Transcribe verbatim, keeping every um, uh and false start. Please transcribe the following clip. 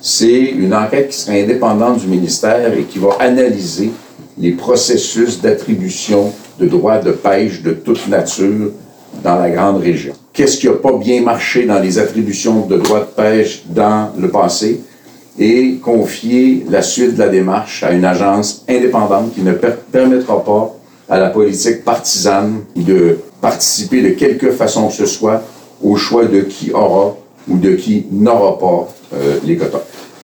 c'est une enquête qui serait indépendante du ministère et qui va analyser les processus d'attribution de droits de pêche de toute nature dans la grande région. Qu'est-ce qui n'a pas bien marché dans les attributions de droits de pêche dans le passé et confier la suite de la démarche à une agence indépendante qui ne per- permettra pas à la politique partisane de participer de quelque façon que ce soit au choix de qui aura ou de qui n'aura pas euh, les quotas.